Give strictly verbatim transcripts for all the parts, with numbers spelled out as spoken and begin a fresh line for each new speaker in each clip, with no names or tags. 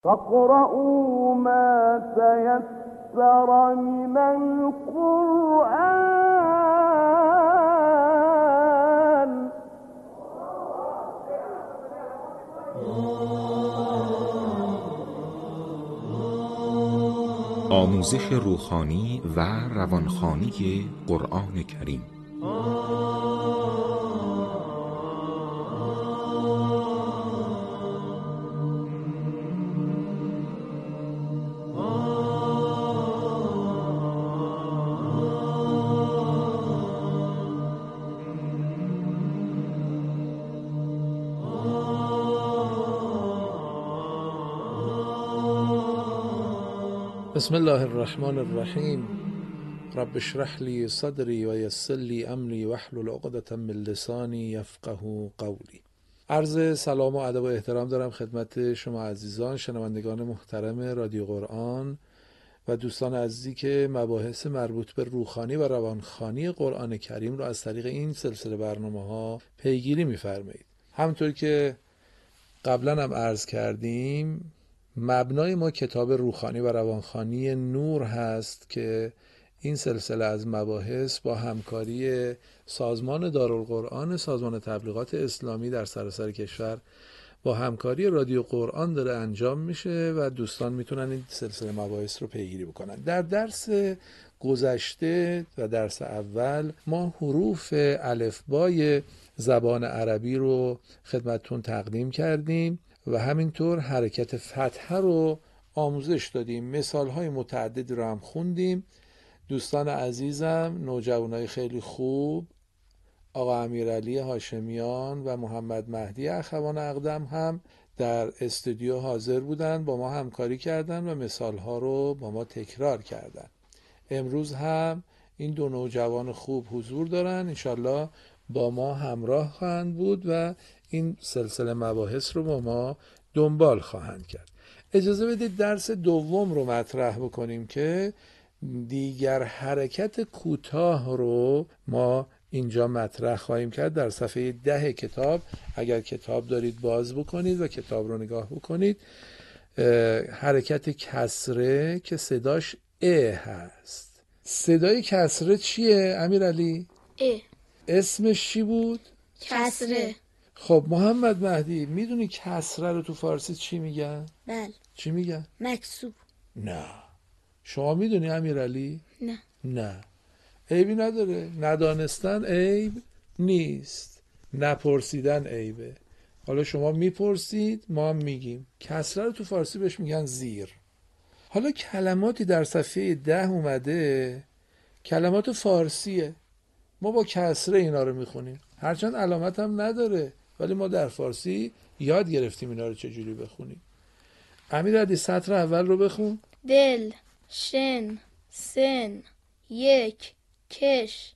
فاقرؤوا ما تيسر من القرآن.
آموزش روحانی و روانخوانی قرآن کریم.
بسم الله الرحمن الرحیم. رب اشرح لی صدری و یسر لی امری واحلل عقدة من لسانی یفقهوا قولی. عرض سلام و ادب و احترام دارم خدمت شما عزیزان شنوندگان محترم رادیو قرآن و دوستان عزیزی که مباحث مربوط به روحانی و روانخوانی قرآن کریم رو از طریق این سلسله برنامه‌ها پیگیری می‌فرمایید. همونطور که قبلا هم عرض کردیم، مبنای ما کتاب روحانی و روانخوانی نور هست که این سلسله از مباحث با همکاری سازمان دارالقرآن، سازمان تبلیغات اسلامی در سراسر کشور با همکاری رادیو قرآن داره انجام میشه و دوستان میتونن این سلسله مباحث رو پیگیری بکنن. در درس گذشته و درس اول ما حروف الفبای زبان عربی رو خدمتتون تقدیم کردیم و همینطور حرکت فتحه رو آموزش دادیم. مثالهای متعددی رو هم خوندیم. دوستان عزیزم، نوجوانای خیلی خوب، آقا امیرعلی هاشمیان و محمد مهدی اخوان اقدم هم در استودیو حاضر بودن، با ما همکاری کردن و مثالها رو با ما تکرار کردن. امروز هم این دو نوجوان خوب حضور دارن، انشالله با ما همراه خواهند بود و این سلسله مباحث رو با ما دنبال خواهند کرد. اجازه بدید درس دوم رو مطرح بکنیم که دیگر حرکت کوتاه رو ما اینجا مطرح خواهیم کرد. در صفحه ده کتاب، اگر کتاب دارید باز بکنید و کتاب رو نگاه بکنید، حرکت کسره که صداش ا هست. صدای کسره چیه امیرعلی؟
ا.
اسمش چی بود؟
کسره.
خب محمد مهدی، میدونی کسره رو تو فارسی چی میگن؟
بله.
چی میگن؟
مکسور.
نه. شما میدونی امیرعلی؟
نه.
نه. عیبی نداره، ندانستن عیب نیست، نپرسیدن عیبه. حالا شما میپرسید، ما هم میگیم. کسره رو تو فارسی بهش میگن زیر. حالا کلماتی در صفحه ده اومده، کلمات فارسیه، ما با کسره اینا رو میخونیم، هرچند علامت هم نداره، ولی ما در فارسی یاد گرفتیم اینا رو چجوری بخونیم. امیرعلی سطر اول رو بخون.
دل، شن، سن، یک، کش.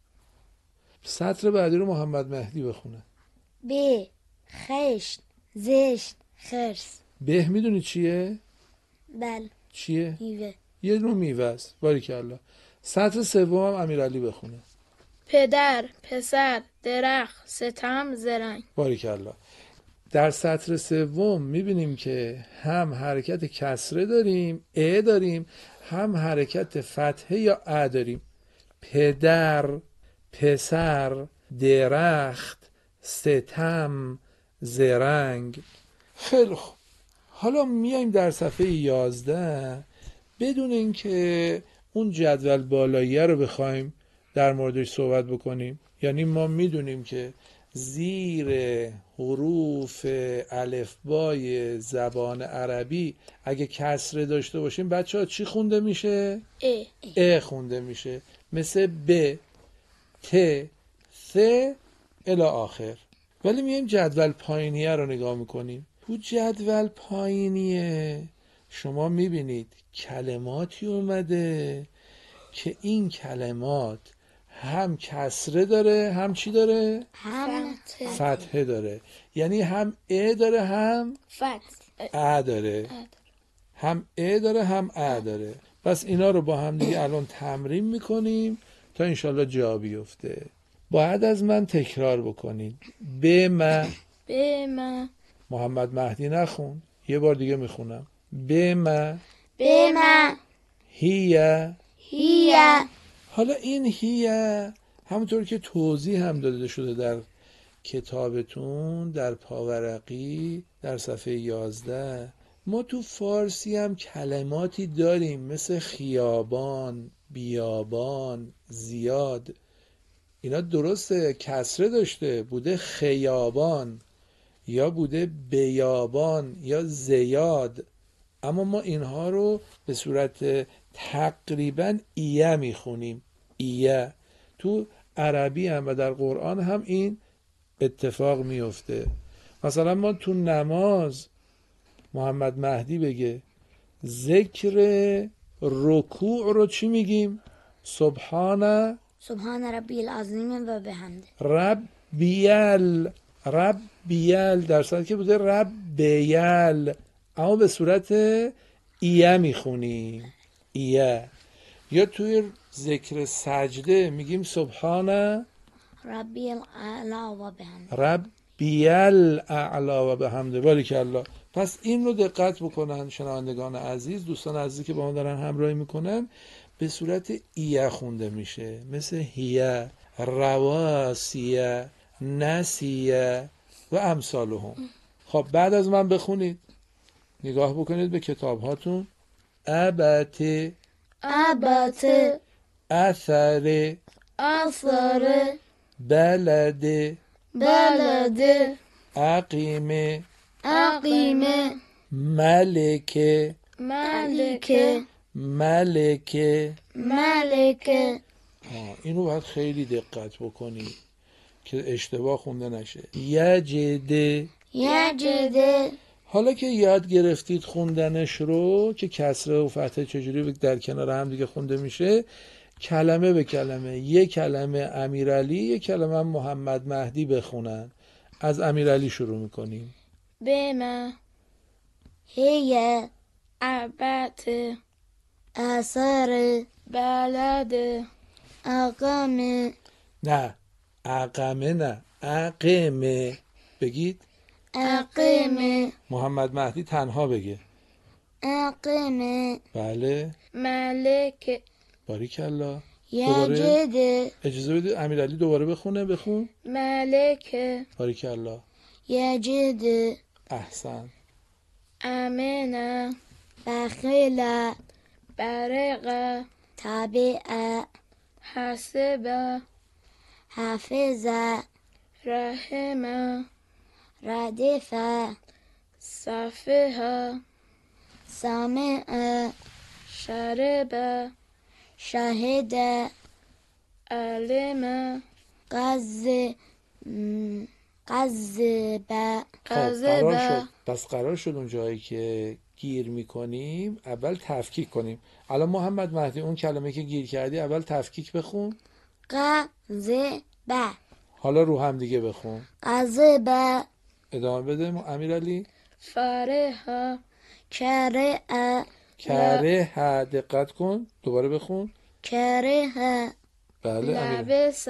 سطر بعدی رو محمد مهدی بخونه.
ب، خشت، زشت، خرس.
به میدونی چیه؟
بله.
چیه؟
میوه.
یه نوع میوه است. باریکالله. سطر سوم هم امیرعلی بخونه.
پدر، پسر، درخت، ستم، زرنگ.
باریکالله. در سطر سوم میبینیم که هم حرکت کسره داریم، ا داریم، هم حرکت فتحه یا ا داریم. پدر، پسر، درخت، ستم، زرنگ. خیلی خوب. حالا میایم در صفحه یازده، بدون اینکه اون جدول بالاییه رو بخوایم در موردش صحبت بکنیم. یعنی ما میدونیم که زیر حروف الفبای زبان عربی اگه کسره داشته باشیم بچه ها چی خونده میشه؟
ا.
ا خونده میشه، مثل ب، ت، ث الی آخر. ولی میایم جدول پایینیه رو نگاه میکنیم. تو جدول پایینیه شما میبینید کلماتی اومده که این کلمات هم کسره داره، هم چی داره؟
هم
فتحه داره. یعنی هم ا داره هم
فتح.
ا داره. هم ا داره هم ا داره. پس اینا رو با هم دیگه الان تمرین میکنیم تا انشالله جا بیفته. باید از من تکرار بکنید. ب م.
ب م.
محمد مهدی نخون، یه بار دیگه میخونم. بما
بما
هی.
هی
حالا این هی همونطور که توضیح هم داده شده در کتابتون در پاورقی در صفحه یازده، ما تو فارسی هم کلماتی داریم مثل خیابان، بیابان، زیاد. اینا درسته کسره داشته، بوده خیابان یا بوده بیابان یا زیاد، اما ما اینها رو به صورت تقریبا ایه میخونیم. ایه تو عربی هم و در قرآن هم این اتفاق میفته. مثلا ما تو نماز محمد مهدی بگه ذکر رکوع رو چی میگیم؟ سبحان
سبحان ربی العظیم و بحمده
ربیل. ربیل در صورتی که بوده ربیل، اما به صورت ایه میخونیم. ایه. یا توی ذکر سجده میگیم سبحان
ربی الاعلا و بحمده
ربی الاعلا و بحمده. باریکالله. پس این رو دقت بکنن شنوندگان عزیز، دوستان عزیزی که با ما دارن همراهی میکنن، به صورت ایه خونده میشه، مثل هیه، رواسیه، نسیه و امثالهم. خب بعد از من بخونید، نگاه بکنید به کتاب هاتون. ابت
ابت
اثر
اثر
بلد
بلد
اقیم
اقیم
ملک
ملک
ملک.
ملک.
آه، اینو باید خیلی دقت بکنید که اشتباه خونده نشه. یجد.
یجد.
حالا که یاد گرفتید خوندنش رو که کسره و فتحه چجوری در کنار هم دیگه خونده میشه، کلمه به کلمه، یک کلمه امیرعلی، یک کلمه محمد مهدی بخونن. از امیرعلی شروع میکنیم.
بما
هی
ابت
اثر
بلد
اقام
نه اقامه نه اقامه بگید.
اقیم
محمد مهدی تنها بگه.
اقیم
بله
ملک
باریکالله. دوباره
یجد
اجازه بده امیرعلی دوباره بخونه. بخون.
ملک
باریکالله.
یجد
احسن.
امن
بخیل
برق
تابع
حسب
حافظ
رحم
ردف
صفح
سامع
شرب
شهد
علم
قز قذب
خب قرار
قذب.
شد پس قرار شد اون جایی که گیر میکنیم اول تفکیک کنیم. الان محمد مهدی اون کلمه که گیر کردی اول تفکیک بخون.
قذب
حالا رو هم دیگه بخون.
قذب
ادامه بده امیرعلی.
فرح
کره
کره ها. دقت کن دوباره بخون.
کره
بله امیرعلی.
لبس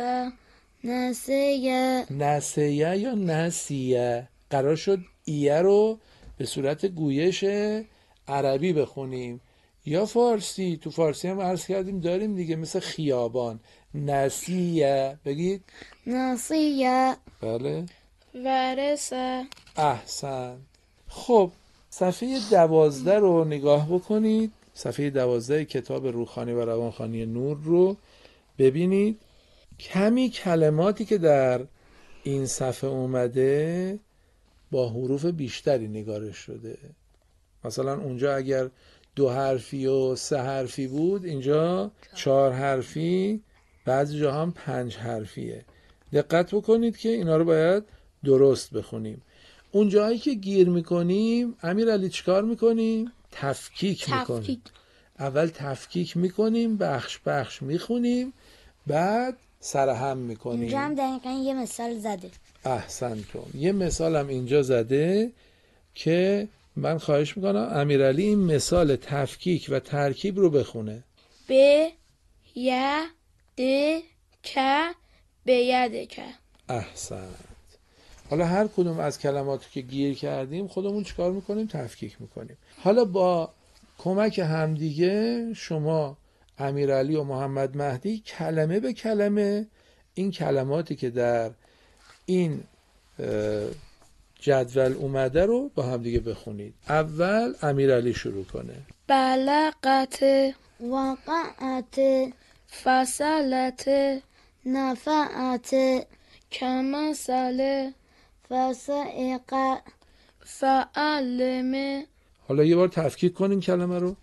نسیه
نسیه یا نسیه. قرار شد ایه رو به صورت گویش عربی بخونیم یا فارسی. تو فارسی هم عرض کردیم داریم دیگه، مثل خیابان. نسیه بگید.
نسیه
بله
ورس
احسن. خب صفحه دوازده رو نگاه بکنید. صفحه دوازده کتاب روحانی و روانخوانی نور رو ببینید. کمی کلماتی که در این صفحه اومده با حروف بیشتری نگارش شده. مثلا اونجا اگر دو حرفی و سه حرفی بود، اینجا چهار حرفی، بعضی جا هم پنج حرفیه. دقت بکنید که اینا رو باید درست بخونیم. اون جایی که گیر میکنیم امیرعلی چیکار میکنیم؟ تفکیک میکنیم.
تفکیک.
اول تفکیک میکنیم، بخش بخش میخونیم، بعد سرهم میکنیم.
اینجا هم دقیقا یه مثال زده.
احسنتون. یه مثال هم اینجا زده که من خواهش میکنم امیرعلی این مثال تفکیک و ترکیب رو بخونه.
ب ی د ک بیدک.
احسنت. حالا هر کدوم از کلماتی که گیر کردیم خودمون چیکار میکنیم؟ تفکیک میکنیم. حالا با کمک همدیگه شما امیرعلی و محمد مهدی کلمه به کلمه این کلماتی که در این جدول اومده رو با همدیگه بخونید. اول امیرعلی شروع کنه.
بلغت،
وقعت،
فصلت،
نفعت،
کمثل،
فسائق،
فعلم.
حالا یه بار تفکیک کنین کلمه رو.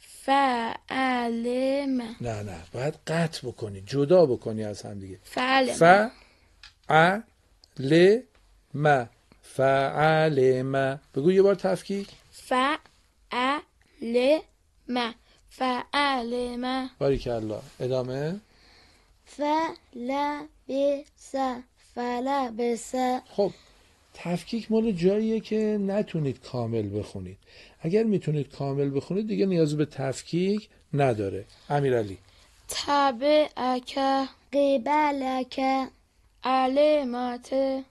فعلم.
نه نه باید قطع بکنی، جدا بکنی از هم دیگه.
فعلم.
ف ع ل م فعلم. بگو یه بار تفکیک.
فعلم. فعلم.
باریکالله. ادامه.
فلبس، فلبس.
خب تفکیک مال جاییه که نتونید کامل بخونید. اگر میتونید کامل بخونید دیگه نیازی به تفکیک نداره. امیرعلی.
تبعک،
قبلک،
علمت،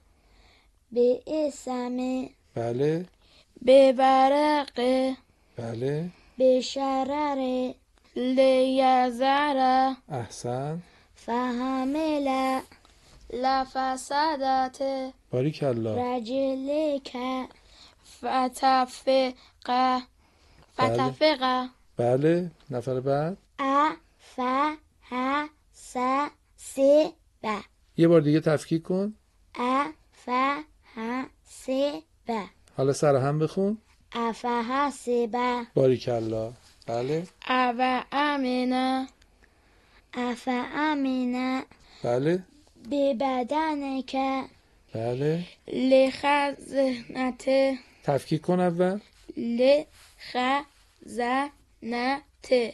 باسم،
بله
ببرق،
بله
بشرر،
لیزر،
احسن.
فحمل،
لفسدت،
باریکالله.
رجلک،
فتفق، فتفق.
بله نفر بعد.
ف ه س س ب.
یه بار دیگه تفکیک کن.
ا ف ه س ب.
حالا سر هم بخون.
افه سبه.
باریکالله. بله
او امنه،
افه امنه،
بله
به بدنک،
بله.
لخزنت،
تفکیک کن اول.
لخزنت،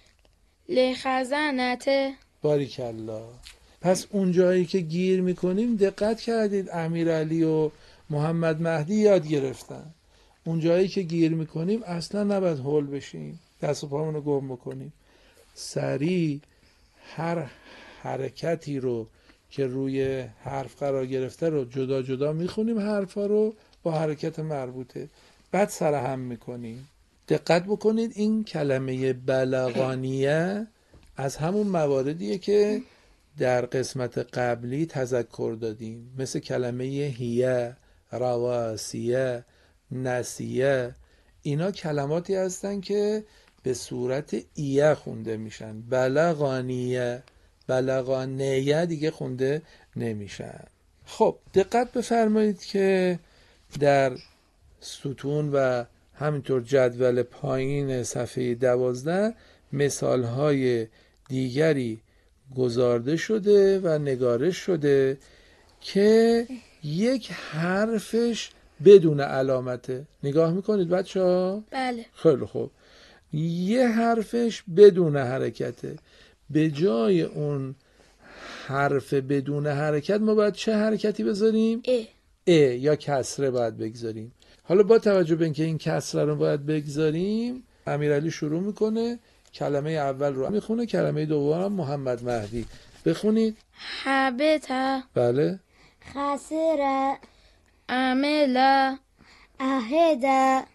لخزنت.
باریکالله. پس اون جایی که گیر میکنیم دقت کردید امیرعلی و محمد مهدی یاد گرفتن. اون جایی که گیر میکنیم اصلا نباید هول بشیم، دست و پامونو گم بکنیم، سریع هر حرکتی رو که روی حرف قرار گرفته رو جدا جدا میخونیم، حرفا رو با حرکت مربوطه، بعد سر هم میکنیم. دقت بکنید این کلمه بلغانیه از همون مواردیه که در قسمت قبلی تذکر دادیم، مثل کلمه هیه، رواسیه، نسیه. اینا کلماتی هستن که به صورت ایه خونده میشن. بلغانیه، بلغانیه دیگه خونده نمیشن. خب دقت بفرمایید که در ستون و همینطور جدول پایین صفحه دوازده مثالهای دیگری گزارده شده و نگارش شده که یک حرفش بدون علامته. نگاه میکنید بچه ها؟
بله.
خیلی خوب. یه حرفش بدون حرکته. به جای اون حرف بدون حرکت ما باید چه حرکتی بذاریم؟
ای.
ا یا کسره باید بگذاریم. حالا با توجه به اینکه این کسره رو باید بگذاریم، امیرعلی شروع میکنه، کلمه اول رو میخونه، کلمه دوم محمد مهدی. بخونید.
حبت،
بله.
خسر،
عمل،
اهد،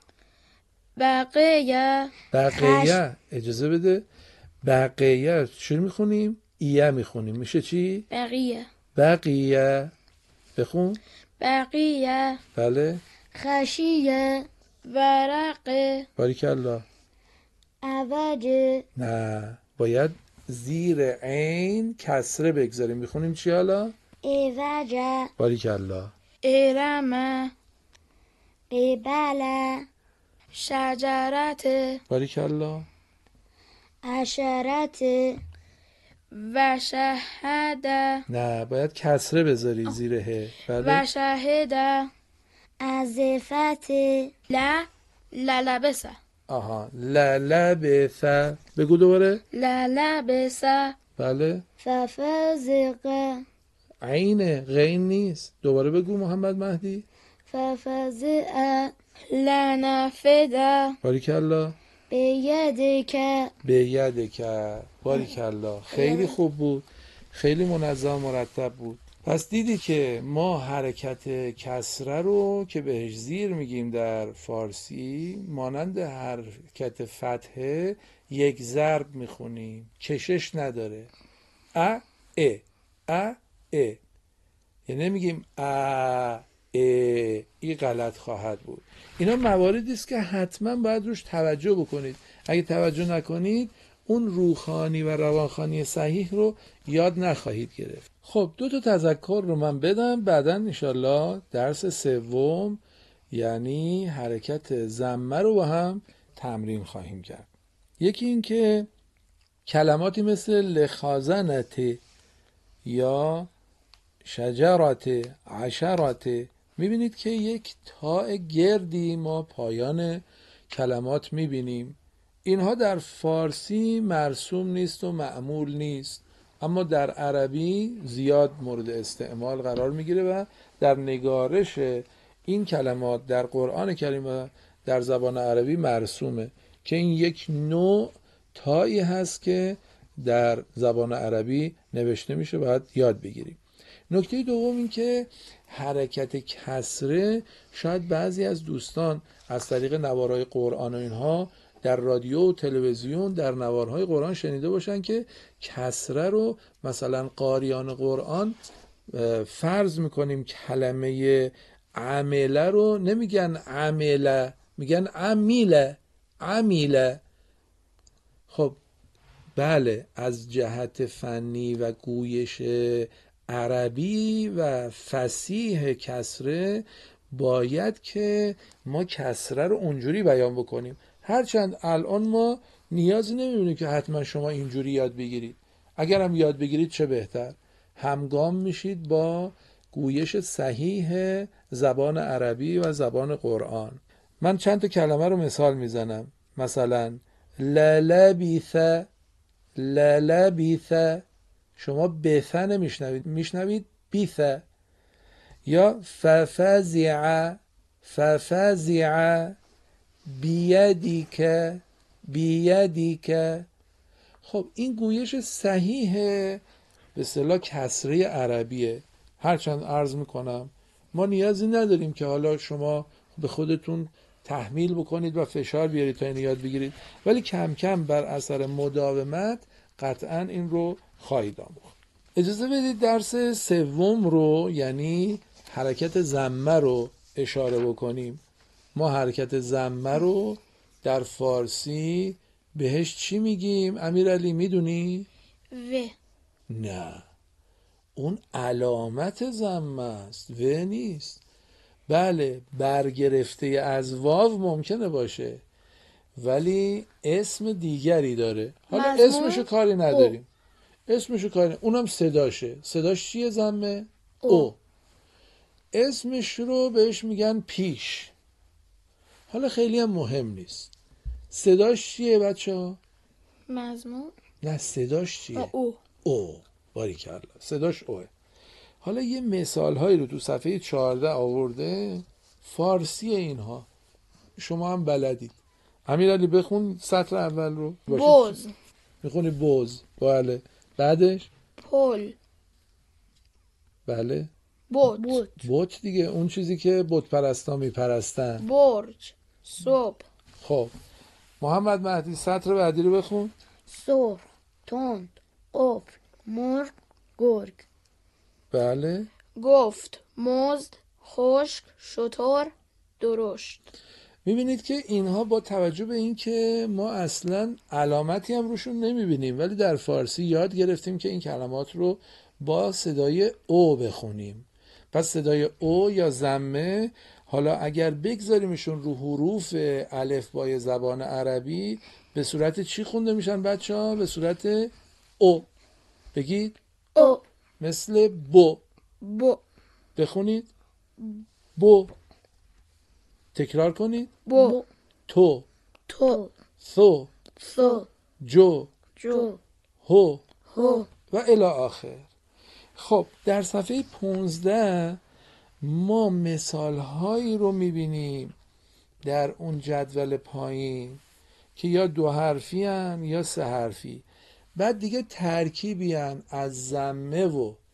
بقیه.
بقیه. اجازه بده. بقیه چی میخونیم؟ ایه میخونیم. میشه چی؟
بقیه.
بقیه. بخون.
بقیه.
بله.
خشیه،
ورق.
باریکالله.
عوج،
نه باید زیر عین کسره بگذاریم. میخونیم چی حالا؟
ایوج،
باریکالله.
ارم،
قبل،
شجرت،
باریکالله.
عشرت،
و شهد،
نه باید کسره بذاری زیر ه.
و
بله.
شهد.
ازفت،
ل للبس،
آها. للبث. بگو دوباره.
للبس.
بله.
ففزق،
عین غین نیست. دوباره بگو محمد مهدی.
ففزع،
لنفد،
باریکالله.
بیدک،
به یدک. باریکالله. خیلی خوب بود، خیلی منظم مرتب بود. پس دیدی که ما حرکت کسره رو که بهش زیر میگیم در فارسی مانند حرکت فتحه یک ضرب میخونیم، کشش نداره. ا ا ا ا، یعنی نمیگیم ا ا، این غلط خواهد بود. اینا مواردی است که حتما باید روش توجه بکنید. اگه توجه نکنید اون روحانی و روانخوانی صحیح رو یاد نخواهید گرفت. خب دو تا تذکر رو من بدم، بعداً انشالله درس سوم یعنی حرکت ضمه رو با هم تمرین خواهیم کرد. یکی این که کلماتی مثل لخازنت یا شجرات عشرات، میبینید که یک تاء گردی ما پایان کلمات میبینیم. اینها در فارسی مرسوم نیست و معمول نیست، اما در عربی زیاد مورد استعمال قرار میگیره و در نگارش این کلمات در قرآن کریم و در زبان عربی مرسومه که این یک نوع تایی هست که در زبان عربی نوشته میشه، باید یاد بگیریم. نکته دوم این که حرکت کسره شاید بعضی از دوستان از طریق نوارهای قرآن و اینها در رادیو و تلویزیون در نوارهای قرآن شنیده باشن که کسره رو مثلا قاریان قرآن فرض میکنیم کلمه عمله رو نمیگن عمله، میگن عمیله عمیله. خب بله، از جهت فنی و گویش عربی و فصیح کسره باید که ما کسره رو اونجوری بیان بکنیم، هرچند الان ما نیازی نمیبینیم که حتما شما اینجوری یاد بگیرید. اگر هم یاد بگیرید چه بهتر، همگام میشید با گویش صحیح زبان عربی و زبان قرآن. من چند تا کلمه رو مثال میزنم، مثلا للبیث للبیث، شما بث نمیشنوید، میشنوید بیث. یا ففزع ففزع بیدیک بیدیک. خب این گویش صحیح به اصطلاح کسره عربیه. هرچند عرض میکنم ما نیازی نداریم که حالا شما به خودتون تحمیل بکنید و فشار بیارید تا اینو یاد بگیرید، ولی کم کم بر اثر مداومت قطعا این رو خواهید آموخت. اجازه بدید درس سوم رو یعنی حرکت ضمه رو اشاره بکنیم. ما حرکت ضمه رو در فارسی بهش چی میگیم؟ امیرعلی میدونی؟
و.
نه، اون علامت ضمه است، و نیست. بله، برگرفته از واو ممکنه باشه ولی اسم دیگری داره. حالا
مضمون؟
اسمشو کاری نداریم، اسمشو کاری نداریم. اونم صداشه. صداش چیه ضمه؟ او. او. اسمش رو بهش میگن پیش. حالا خیلی هم مهم نیست. صداش چیه بچه ها؟
مضمون؟
نه، صداش چیه؟
او.
او. باریکلا، صداش اوه. حالا یه مثال هایی رو تو صفحه چهارده آورده، فارسی اینها شما هم بلدید. امیرعلی بخون سطر اول رو.
بوز.
میخونی بوز. بله. بعدش
پل.
بله
بوت.
بوت دیگه، اون چیزی که بت پرستا میپرستن.
برج. صبح.
خب محمد مهدی سطر بعدی رو بخون.
سرخ، تند، قفل، مرغ، گرگ.
بله.
گفت، مزد، خشک، شتر، درشت.
میبینید که اینها با توجه به این که ما اصلا علامتی هم روشون نمیبینیم ولی در فارسی یاد گرفتیم که این کلمات رو با صدای او بخونیم. پس صدای او یا ضمه، حالا اگر بگذاریمشون رو حروف الفبای زبان عربی به صورت چی خونده میشن بچه ها؟ به صورت او. بگید
او.
مثل بو.
بو.
بخونید بو. تکرار کنید
بو.
تو.
تو.
ثو.
ثو.
جو.
جو.
هو.
هو.
و الی آخر. خب در صفحه پونزده ما مثال هایی رو میبینیم در اون جدول پایین که یا دو حرفی هن یا سه حرفی، بعد دیگه ترکیبی هن از ضمه و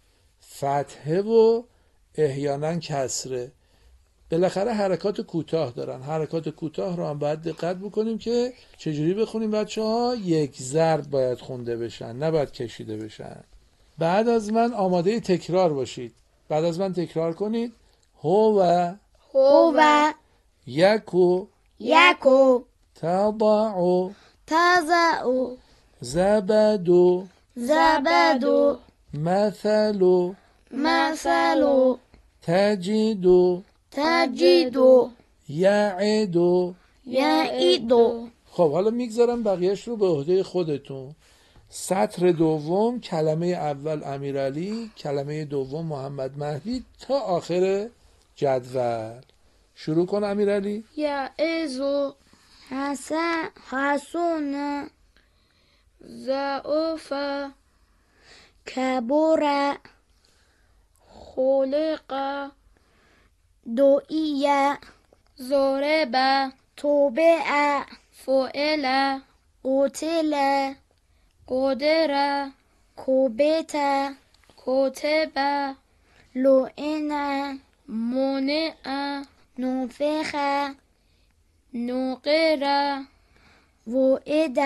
فتحه و احیانا کسره. بالاخره حرکات کوتاه دارن. حرکات کوتاه رو هم باید دقت بکنیم که چجوری بخونیم بچه ها. یک ضرب باید خونده بشن، نباید کشیده بشن. بعد از من آماده تکرار باشید. بعد از من تکرار کنید. هو
هو
یکو
یکو
تضع
تضع
زبد
زبد
مثل
مثل
تجد
تجد
یعد.
یعید.
خب حالا میگذارم بقیهش رو به عهده خودتون. سطر دوم کلمه اول امیرعلی، کلمه دوم محمد مهدی تا آخر جدول. شروع کن امیرعلی.
یعز
حسن حسون
ضعف
کبر
خلق
دعیه
ضرب
توبع
فعل
قتل
قدر
کبت
کتب
لعن
منع
نفخ
نقر
وعد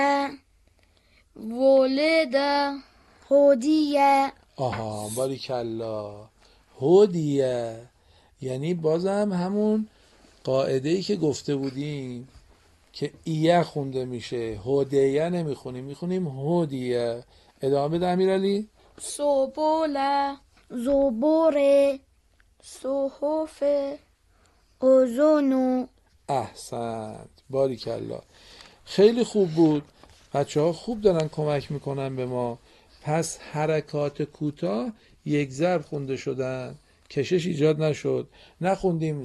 ولد
هدیه.
آها باریکلا. هدیه یعنی بازم همون قاعده ای که گفته بودیم که ایه خونده میشه، هدیه نمیخونیم، میخونیم هدیه. ادامه بده امیرعلی.
سبل
زبور
صحف
اذن.
احسنت باریکلا. خیلی خوب بود. بچه ها خوب دارن کمک میکنن به ما. پس حرکات کوتاه یک ضرب خونده شدن، کشش ایجاد نشد. نخوندیم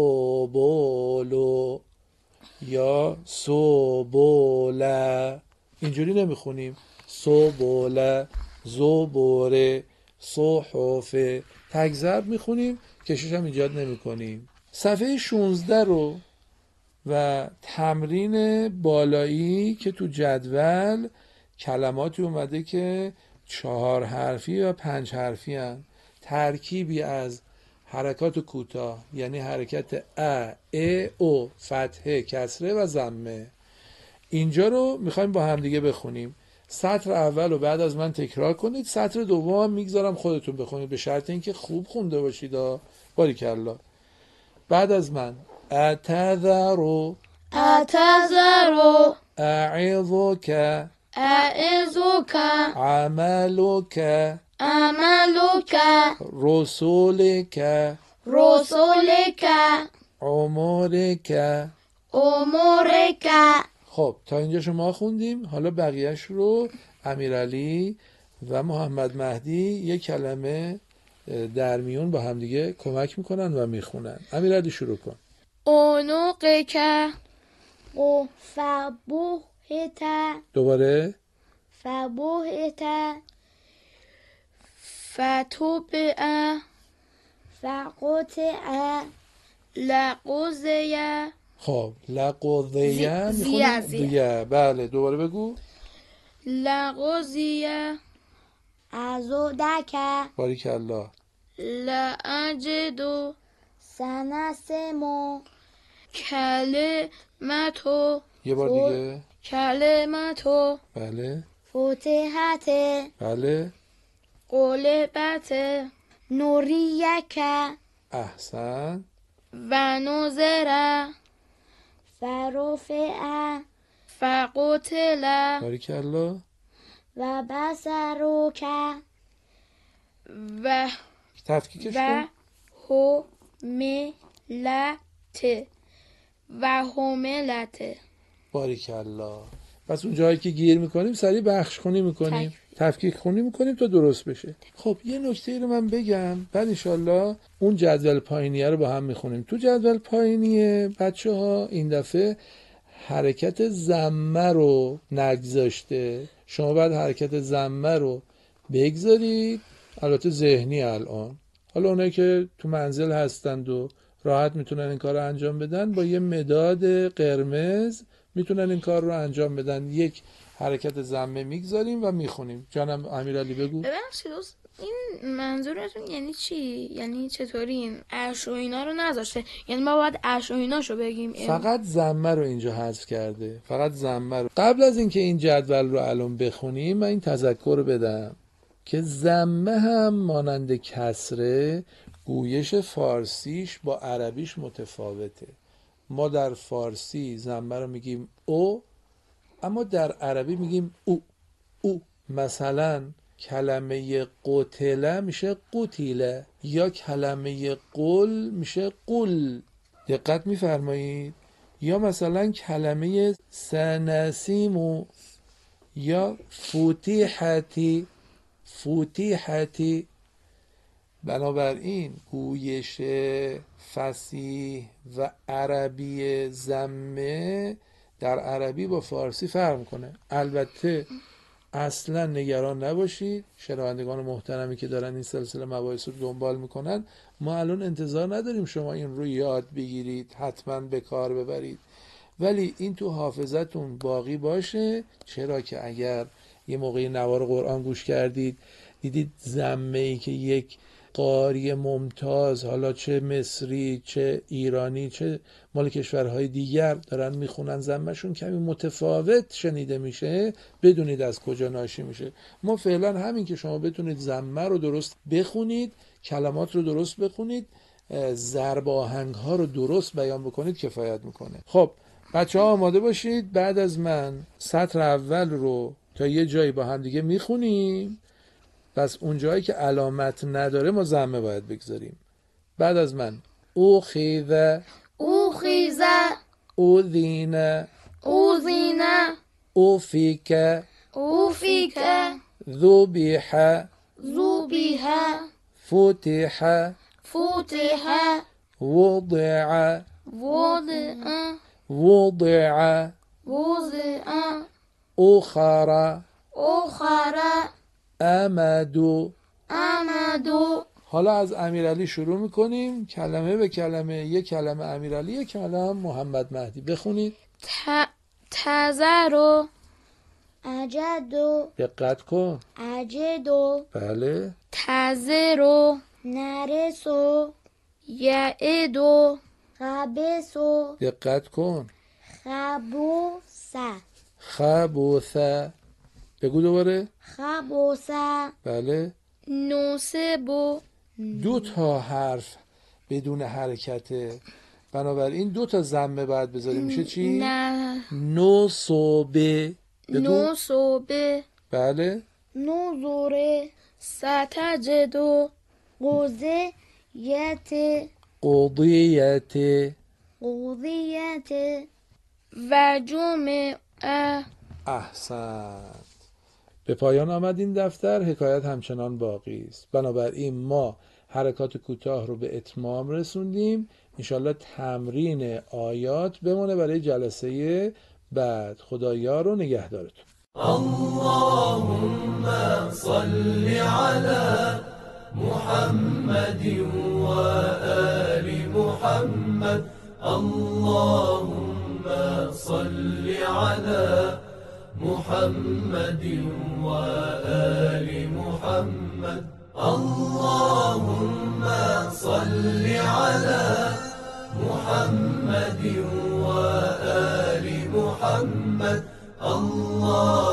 سبولو یا سبوله، اینجوری نمیخونیم. سبوله، زبوره، صحفه، تک ضرب میخونیم، کشش هم ایجاد نمی کنیم. صفحه شانزده رو و تمرین بالایی که تو جدول کلماتی اومده که چهار حرفی یا پنج حرفی هن. ترکیبی از حرکات کوتاه یعنی حرکت ا، ا، او، فتحه، کسره و ضمه. اینجا رو میخوایم با همدیگه بخونیم. سطر اول رو بعد از من تکرار کنید. سطر دوم هم میگذارم خودتون بخونید به شرط اینکه خوب خونده باشید. باریکلا. بعد از من. اتذرو
اتذر
اعظک
اعظک
عملک
عملک
رسولک
رسولک
عمرک.
امورک.
خب تا اینجا شما خوندیم. حالا بقیهش رو امیرعلی و محمد مهدی یک کلمه در میون با همدیگه کمک میکنن و میخونن. امیرعلی شروع کن.
عنقک
و فبوهت
دوباره.
فبوهت
فتبع
فقطع
لقضی
خب لقضیه
زی-
میخونیم
زیه.
دیگه. بله دوباره بگو.
لقضی
ازودک
باریکلا.
لأجد
سنسمو
کلمتو
یه بار دیگه.
کلمتو
بله
فتحت
بله.
قلبت
نوریک
احسن.
و نظر
فرفع
فقتل
باریکلا.
و بصرک
و
تفکیکش
و
کن.
هملت و هملت.
باریکلا. پس اون جایی که گیر میکنیم سریع بخش خونی میکنیم، تفکیک خونی میکنیم تا درست بشه. خب یه نکته رو من بگم بعد انشالله اون جدول پایینیه رو با هم میخونیم. تو جدول پایینیه بچه ها این دفعه حرکت ضمه رو نگذاشته. شما باید حرکت ضمه رو بگذارید، البته ذهنی الان. حالا اونایی که تو منزل هستند و راحت میتونن این کار رو انجام بدن با یه مداد قرمز میتونن این کار رو انجام بدن. یک حرکت ضمه میگذاریم و میخونیم. جانم امیرعلی بگو.
ببخشید دوست این منظورتون یعنی چی؟ یعنی چطوری این عرش و اینا رو نذاشته؟ یعنی ما باید عرش و ایناشو بگیم؟
فقط ضمه رو اینجا حذف کرده، فقط ضمه رو. قبل از اینکه این جدول رو الان بخونیم من این تذکر بدم که ضمه هم مانند کسره گویش فارسیش با عربیش متفاوته. ما در فارسی ضمه رو میگیم او، اما در عربی میگیم او او. مثلا کلمه قتله میشه قتیله یا کلمه قل میشه قل. دقت میفرمایید؟ یا مثلا کلمه سنسیمو یا فتیحتی فتیحتی. بنابراین گویش فصیح و عربی ضمه در عربی با فارسی فرق میکنه. البته اصلا نگران نباشید شنوندگان محترمی که دارن این سلسله مباحث رو دنبال میکنن، ما الان انتظار نداریم شما این رو یاد بگیرید حتما به کار ببرید، ولی این تو حافظتون باقی باشه. چرا که اگر یه موقعی نوار قرآن گوش کردید دیدید ضمه‌ای که یک قاری ممتاز، حالا چه مصری چه ایرانی چه مال کشورهای دیگر دارن میخونن، ضمه‌شون کمی متفاوت شنیده میشه، بدونید از کجا ناشی میشه. ما فعلا همین که شما بتونید ضمه رو درست بخونید، کلمات رو درست بخونید، ضرب آهنگ ها رو درست بیان بکنید کفایت میکنه. خب بچه ها آماده باشید، بعد از من سطر اول رو تا یه جایی با هم دیگه میخونیم، پس اون جایی که علامت نداره ما ضمه باید بگذاریم. بعد از من اوخیذ
اوخیذ
اوذین
اوذین
اوفیک
اوفیک
ذبیح
ذبیح
فتح
فتح
وضع
وضع
وضع
وضع
اخر
اخر
امد.
امد.
حالا از امیرعلی شروع میکنیم، کلمه به کلمه. یک کلمه امیرعلی، یک کلمه محمد مهدی. بخونید.
ت تذرو
اجدو
دقت کن.
اجدو
بله.
تذرو
نرسو
یعدو
خبسو
دقت کن.
خبوسه
خبوثه. بگو دوباره.
خبوسه
بله.
نوسبو.
دو تا حرف بدون حرکته، بنابراین دو تا ضمه باید بذاریم. میشه چی؟
نه.
نوصبه.
نوصبه.
بله.
نوزوره
ستجدو
قوزه یت
قضیت.
قوضیت
و جمعه.
احسنت. به پایان آمد این دفتر، حکایت همچنان باقی است. بنابراین ما حرکات کوتاه رو به اتمام رسوندیم. انشالله تمرین آیات بمونه برای جلسه بعد. خدا یار و نگهدارتون.
اللهم صل على محمد و آل محمد. اللهم صل على محمد و آل محمد. اللهم صل على محمد و آل محمد. الله